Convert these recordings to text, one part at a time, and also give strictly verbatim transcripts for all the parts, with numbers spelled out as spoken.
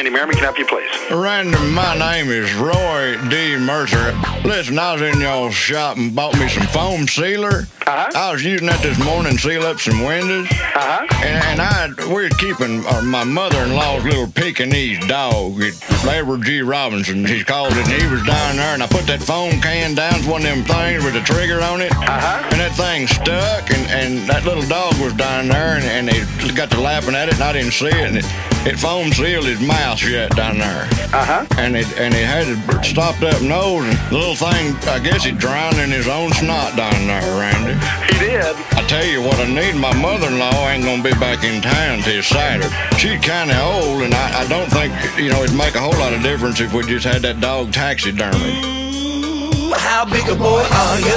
Randy Merriman can help you, please. Randy, my name is Roy D. Mercer. Listen, I was in y'all's shop and bought me some foam sealer. Uh-huh. I was using that this morning to seal up some windows. Uh-huh. And, and I, we were keeping uh, my mother-in-law's little Pekingese dog. It's Edward G. Robinson, he called it, and he was down there, and I put that foam can down. It's one of them things with a trigger on it. Uh-huh. And that thing stuck, and, and that little dog was down there, and, and they got to laughing at it, and I didn't see it, and it, it foam sealed his mouth shut down there. Uh-huh. And it and he had a stopped up nose, and the little thing, I guess he drowned in his own snot down there, Randy. He did. I tell you what I need, my mother-in-law ain't gonna be back in town till Saturday. She's kinda old, and I, I don't think, you know, it'd make a whole lot of difference if we just had that dog taxidermy. Ooh, how big a boy are you?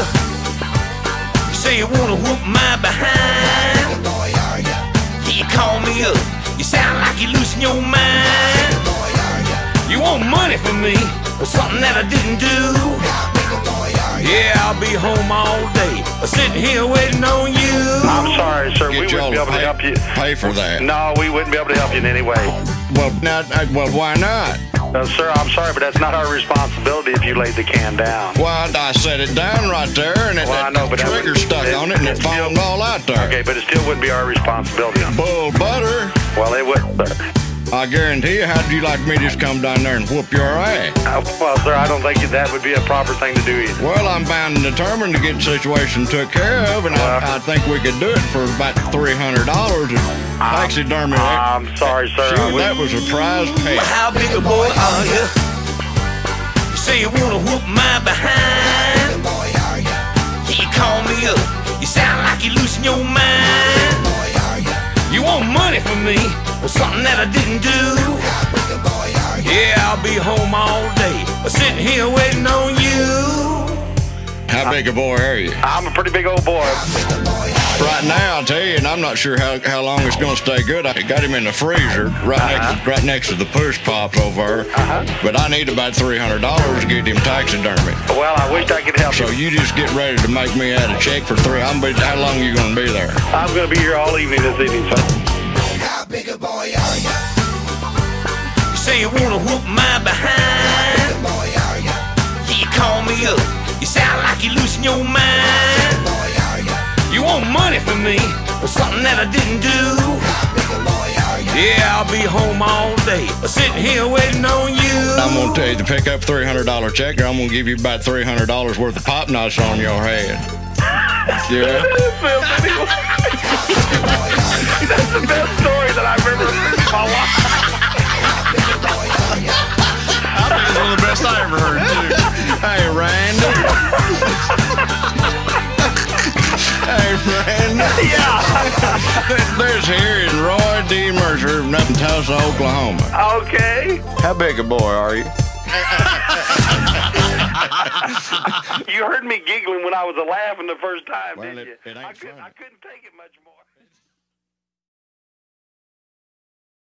You say you wanna whoop my behind. Big boy are you? Yeah, you call me up. You sound like you're losing your mind. Big boy are you? You want money from me for something that I didn't do. How big a boy are you? Yeah, I'll be home all day, sitting here waiting on you. I'm sorry, sir. Get we y'all wouldn't be able pay, to help you. Pay for that. No, we wouldn't be able to help you in any way. Well, not, I, well, why not? Uh, sir, I'm sorry, but that's not our responsibility if you laid the can down. Well, I, I set it down right there, and it, Well, I know, but that trigger wouldn't- stuck it- on it, and it it foamed still- all out there. Okay, but it still wouldn't be our responsibility. Bull butter. Well, it would, sir. I guarantee you, how'd you like me to just come down there and whoop your ass? Uh, well, sir, I don't think that would be a proper thing to do either. Well, I'm bound and determined to get the situation took care of, and Well- I, I think we could do it for about three hundred dollars. Taxidermy. I'm sorry, sir. I Shoot, wouldn't- that was a prize pay. How big a boy are you? You say you wanna whoop my behind. Big boy are you? Yeah, you call me up. You sound like you're losing your mind. Big boy are you? You want money from me for something that I didn't do. How big a boy are you? Yeah, I'll be home all day, sitting here waiting on you. How big a boy are you? I'm a pretty big old boy. Right now, I'll tell you, and I'm not sure how, how long it's going to stay good. I got him in the freezer right Uh-huh. next right next to the push pops over there. Uh-huh. But I need about three hundred dollars to get him taxidermy. Well, I wish I could help So you. you just get ready to make me out a check for three. I'm be, how long you going to be there? I'm going to be here all evening this evening, sir. How big a boy are you? You say you wanna whoop my behind. Big boy are you? Yeah, you call me up. You sound like you're losing your mind. Big boy are you? You want money from me for something that I didn't do. How big a boy are you? Yeah, I'll be home all day, sitting here waiting on you. I'm going to tell you to pick up three hundred dollars check, or I'm going to give you about three hundred dollars worth of pop nuts on your head. Yeah? That's the best story that I've ever heard in my life. I think it's one of the best I ever heard, too. Hey, Randy. Hey, Randy. Yeah. There's here is Roy D. Mercer from up in Tulsa, Oklahoma. Okay. How big a boy are you? You heard me giggling when I was laughing the first time, Well, didn't it- you? it ain't I, could, funny. I couldn't take it much more.